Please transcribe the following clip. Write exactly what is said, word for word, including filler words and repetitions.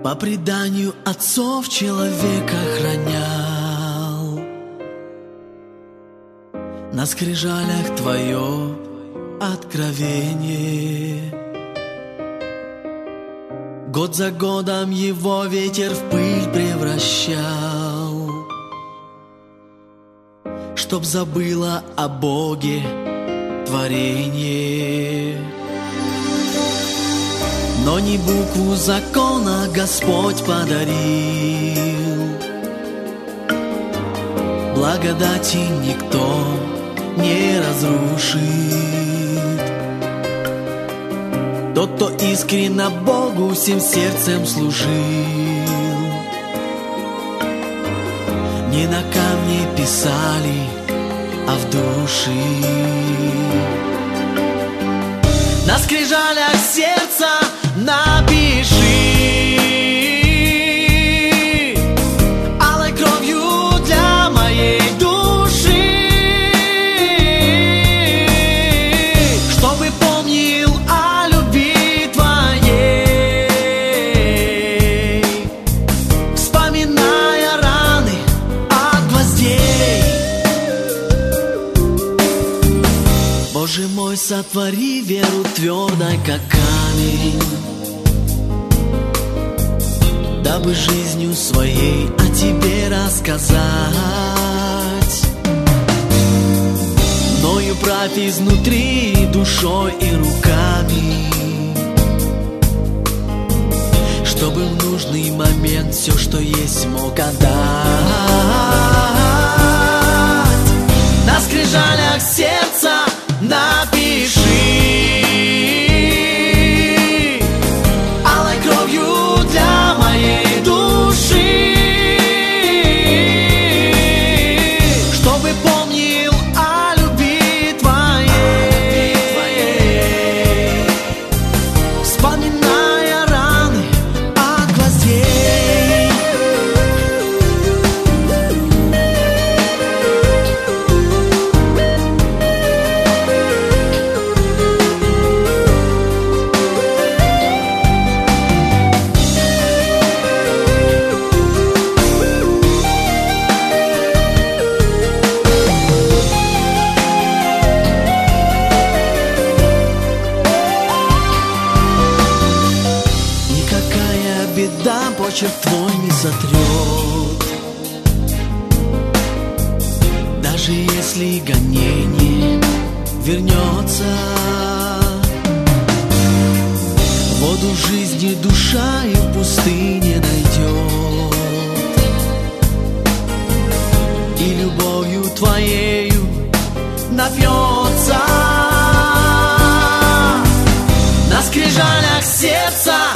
По преданию отцов человека хранял, на скрижалях твое откровение. Год за годом его ветер в пыль превращал, чтоб забыло о Боге творение. Но не букву закона Господь подарил, благодати никто не разрушит. Тот, кто искренно Богу всем сердцем служил, не на камне писали, а в душе. На скрижалях сердца напиши алой кровью для моей души, чтобы помнил о любви твоей, вспоминая раны от гвоздей. Боже мой, сотвори веру твердой, как камень, дабы жизнью своей о тебе рассказать. Мною правь изнутри, душой и руками, чтобы в нужный момент все, что есть, мог отдать. На скрижалях сердца напиши алой кровью для моей души, чтобы помнил о любви твоей, вспоминая раны от гвоздей. Беда почерк твой не сотрет, даже если гонение вернется. Воду жизни душа и в пустыне найдет, и любовью твоею напьется. На скрижалях сердца